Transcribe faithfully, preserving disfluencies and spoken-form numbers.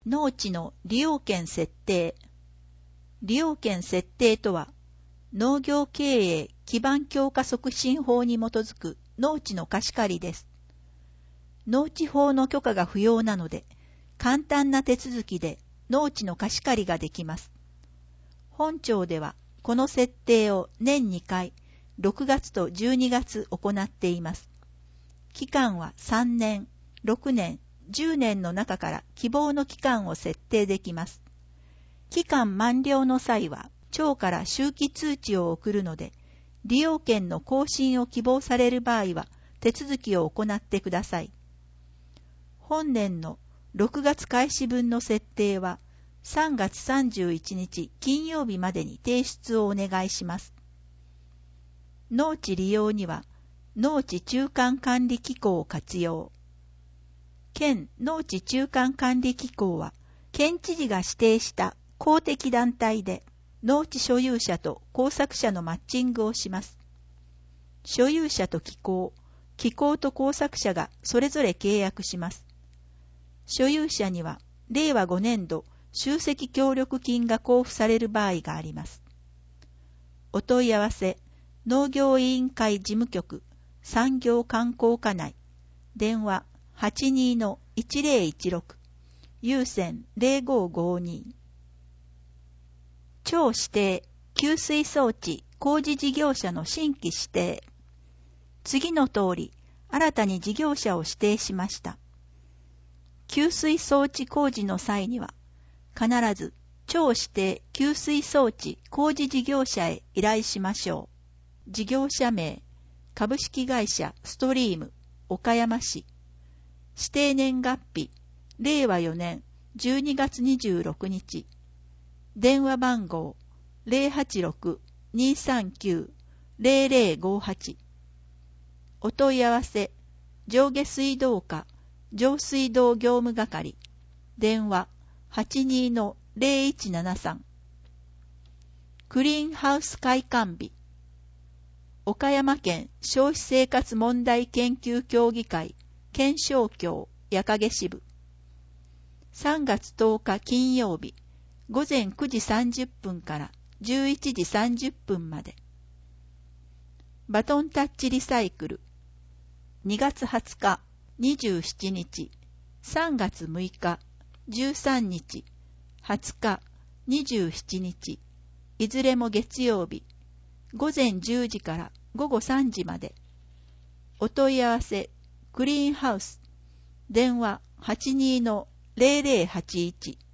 農地の利用権設定。利用権設定とは、農業経営基盤強化促進法に基づく農地の貸し借りです。農地法の許可が不要なので、簡単な手続きで農地の貸し借りができます。本庁では、この設定を年にかい、ろくがつとじゅうにがつ行っています。期間はさんねん、ろくねん、じゅうねんの中から希望の期間を設定できます。期間満了の際は、庁から周期通知を送るので、利用権の更新を希望される場合は、手続きを行ってください。本年のろくがつ開始分の設定は、さんがつさんじゅういちにち金曜日までに提出をお願いします。農地利用には、農地中間管理機構を活用。県農地中間管理機構は、県知事が指定した公的団体で、農地所有者と耕作者のマッチングをします。所有者と機構、機構と耕作者がそれぞれ契約します。所有者には、れいわごねんど、集積協力金が交付される場合があります。お問い合わせ、農業委員会事務局、産業観光課内、電話 はちにーのいちぜろいちろく、有線ぜろごごに。庁指定、給水装置工事事業者の新規指定。次の通り、新たに事業者を指定しました。給水装置工事の際には、必ず庁指定給水装置工事事業者へ依頼しましょう。事業者名、株式会社ストリーム、岡山市。指定年月日、れいわよねんじゅうにがつにじゅうろくにち。電話番号、ぜろはちろく にさんきゅう ぜろぜろごはち。お問い合わせ、上下水道課、上水道業務係、電話はちにーのぜろいちななさん。クリーンハウス開館日、岡山県消費生活問題研究協議会検証協矢影支部。さんがつとおか金曜日、ごぜんくじさんじゅっぷんからじゅういちじさんじゅっぷんまで。バトンタッチリサイクル、にがつはつか、にじゅうしちにち、さんがつむいか、じゅうさんにち、はつか、にじゅうしちにち、いずれも月曜日、ごぜんじゅうじからごごさんじまで。お問い合わせ、クリーンハウス、電話はちにーのぜろぜろはちいち。